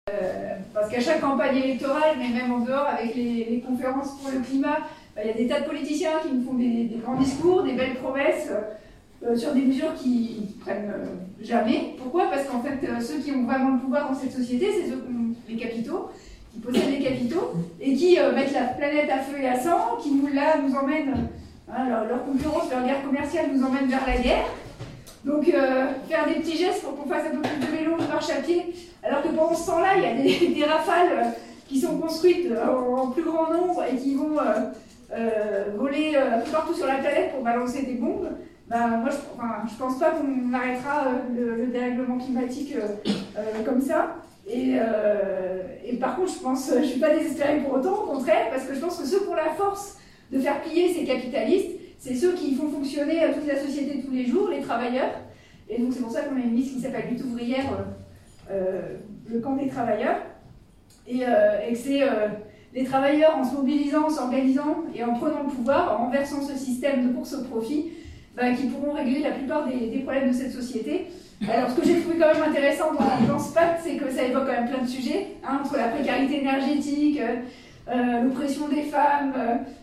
Parce qu'à chaque campagne électorale, mais même en dehors, avec les conférences pour le climat, il y a des tas de politiciens qui nous font des grands discours, des belles promesses sur des mesures qui ne prennent jamais. Pourquoi? Parce qu'en fait, ceux qui ont vraiment le pouvoir dans cette société, c'est ceux qui ont les capitaux, qui possèdent les capitaux, et qui mettent la planète à feu et à sang, qui nous emmènent, leur concurrence, leur guerre commerciale nous emmène vers la guerre. Donc faire des petits gestes pour qu'on fasse un peu plus de vélo, de marche à pied, alors que pendant ce temps-là, il y a des rafales qui sont construites en plus grand nombre et qui vont voler un peu partout sur la planète pour balancer des bombes. Moi, je pense pas qu'on arrêtera le dérèglement climatique comme ça. Et par contre, je suis pas désespérée pour autant, au contraire, parce que je pense que ceux qui ont la force de faire plier ces capitalistes, c'est ceux qui font fonctionner toute la société tous les jours, les travailleurs. Et donc c'est pour ça qu'on a une liste qui s'appelle Lutte ouvrière, le camp des travailleurs. Et que c'est les travailleurs, en se mobilisant, en s'organisant et en prenant le pouvoir, en renversant ce système de course au profit, qui pourront régler la plupart des problèmes de cette société. Alors ce que j'ai trouvé quand même intéressant dans ce pacte, c'est que ça évoque quand même plein de sujets, entre la précarité énergétique, l'oppression des femmes,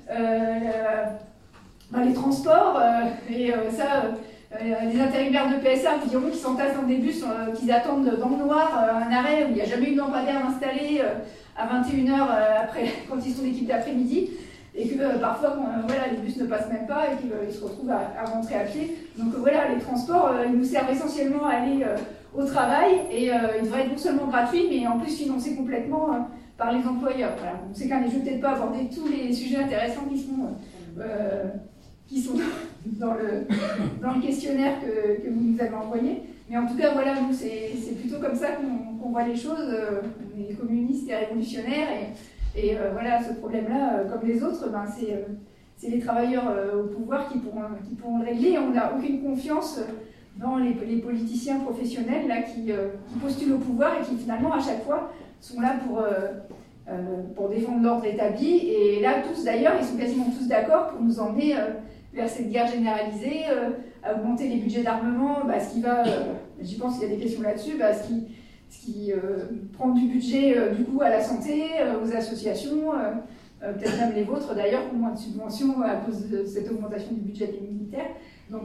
les transports, les intérimaires de PSA qui diront qu'ils s'entassent dans des bus, qu'ils attendent dans le noir un arrêt où il n'y a jamais eu de lampadaire installé à 21h après, quand ils sont d'équipe d'après-midi, et que parfois les bus ne passent même pas et qu'ils se retrouvent à rentrer à pied. Donc les transports, ils nous servent essentiellement à aller au travail, et ils devraient être non seulement gratuits, mais en plus financés complètement par les employeurs. Voilà. On sait quand même, je ne vais peut-être pas aborder tous les sujets intéressants qui sont dans le questionnaire que vous nous avez envoyé. Mais en tout cas, nous, c'est plutôt comme ça qu'on voit les choses. On est communistes et révolutionnaires, et ce problème-là, comme les autres, c'est les travailleurs au pouvoir qui pourront le régler. On n'a aucune confiance dans les politiciens professionnels là, qui postulent au pouvoir et qui finalement, à chaque fois, sont là pour défendre l'ordre établi. Et là, tous d'ailleurs, ils sont quasiment tous d'accord pour nous emmener vers cette guerre généralisée, à augmenter les budgets d'armement, ce qui va, j'y pense qu'il y a des questions là-dessus, ce qui prend du budget du coup à la santé, aux associations, peut-être même les vôtres d'ailleurs, pour moins de subventions à cause de cette augmentation du budget des militaires. Donc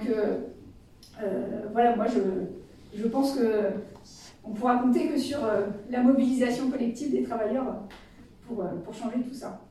moi je pense qu'on pourra compter que sur la mobilisation collective des travailleurs pour changer tout ça.